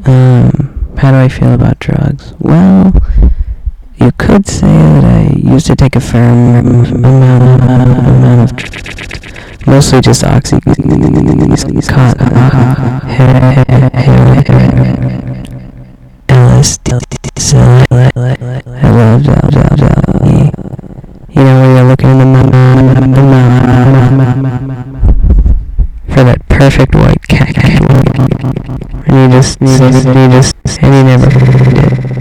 How do I feel about drugs? Well, you could say that I used to take a fair amount of mostly just Oxycontin, LSD, I loved you know, when you're looking in the for that perfect white cat, and you never did.